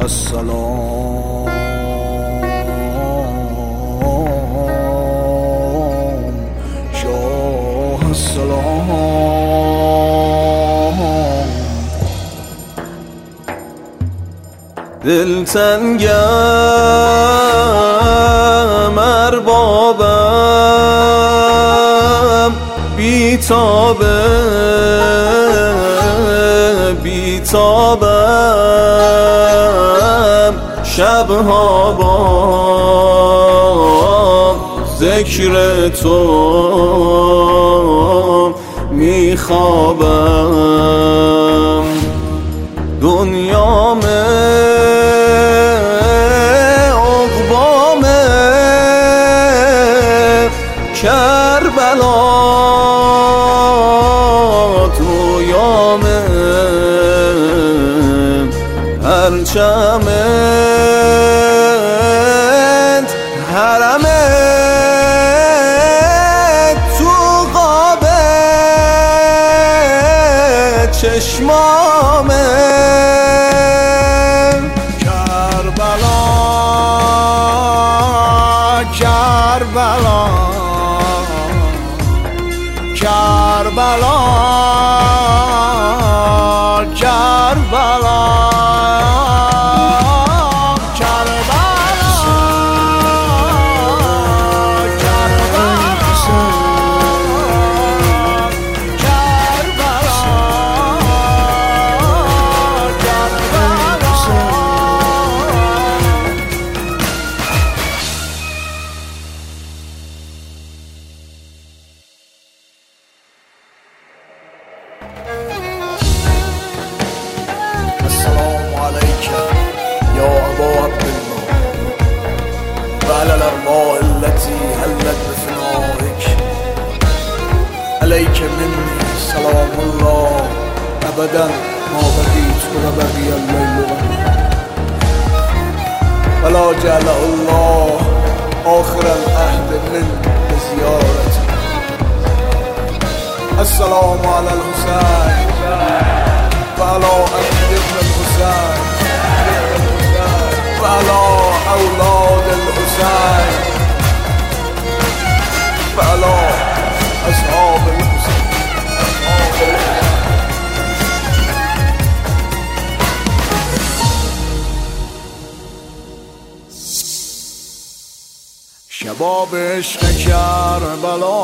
السلام شاه السلام. دلتنگم اربابم بیتابم شبها با ذکر تو میخوابم. دنیام عقبام کربلا رویام پرچمت حرمت تو قاب چشمام کربلا کربلا کربلا کربلا السلام عليك يا أبا عبد الله وعلى الأرواح التي هلت بفنائك. عليك مني سلام الله أبدا ما بقيت وبقي الليل ولا جعله الله آخر العهد منك بزيارتي. السلام على الحسين وعلى أهل الحسين وعلى أولاد الحسين وعلى أصحاب الحسين. شباب عشق کربلا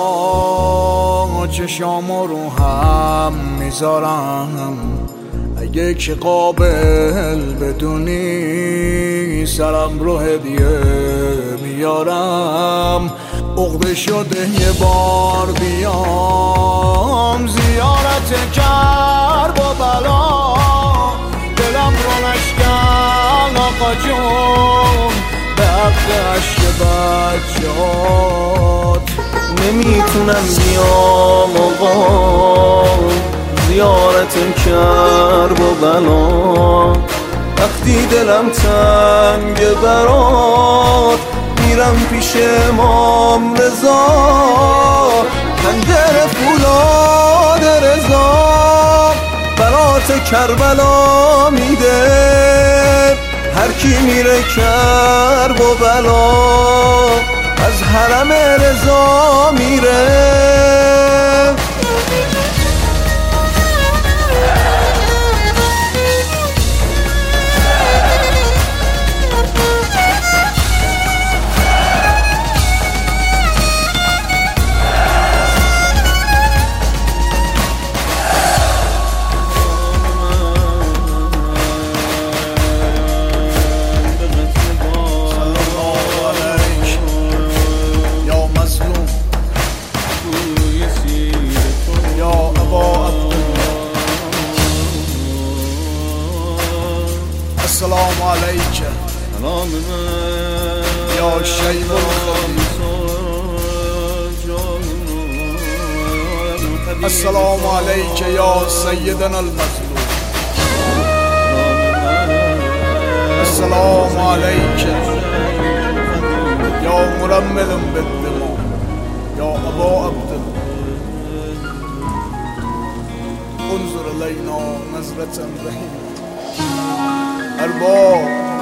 چشام رو هم میذارم. اگه که قابل بدونی سرم رو هدیه میارم. عقده شده یه بار بیام زیارت کربلا. دلم رو نشکن آقا جون به حق عشق بچهات. نمیتونم بیام آقا زیارت کربلا. وقتی دلم تنگ برات میرم پیش امام رضا. خنجر فولاد رضا برات کربلا میده. هر کی میره کربلا از حرم رضا میره. السلام عليك يا شيب الخليل. السلام عليك يا سيدنا المظلوم. السلام عليك يا مرمل بالدماء يا أبا عبد الله. انظر إلينا نظرة رحيمة. أرباب